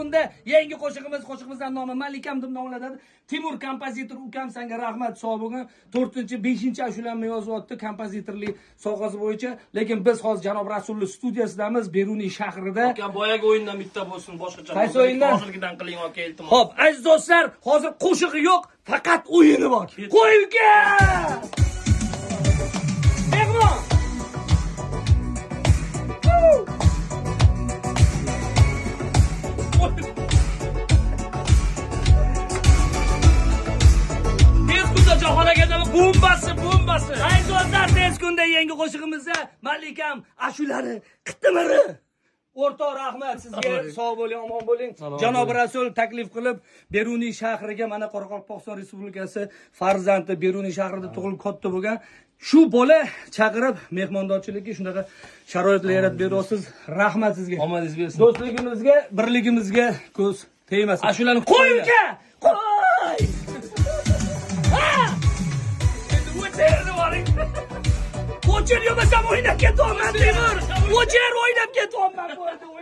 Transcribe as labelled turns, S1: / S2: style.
S1: unda yangi qo'shig'imizdan nomi Malikam deb nomlanadi. Timur kompozitor ukam senga rahmat sog' bo'lgin. 4-5 ashulamni yozyapti kompozitorlik sohasi bo'yicha, lekin biz hozir Janob Rasululloh studiyasidamiz Beruniy shahrida.
S2: Aka boyagi o'yindan bitta bo'lsin, boshqacha.
S1: Qaysi o'yindan?
S2: Hozirgidan qiling aka, iltimos.
S1: Xo'p, aziz do'stlar, hozir qo'shig'i yo'q, faqat o'yini bor. Qo'y uka! Mehmon! Jahon akademi bombasi. Aziz do'stlar, tez kunda yangi qo'shig'imizda Malikam ashulari qittimiri. O'rtoq rahmat sizga. Sog' bo'ling, omon bo'ling. Janob Rasul taklif qilib Beruniy shahriga, mana Qoraqalpog'iston Respublikasi farzandi Beruniy shahrida tug'ilib katta bo'lgan shu bola chaqirib mehmondorchilikka shunaqa sharoitlar yaratib beryapsiz. Rahmat sizga.
S2: Omadingiz bersin.
S1: Do'stligimizga, birligimizga ko'z tegmasin. Ashularni qo'y uka! Qo'y! O'chir yo'masam o'ynab ketyapman, Timur. O'chir o'ynab ketyapman bu yerda.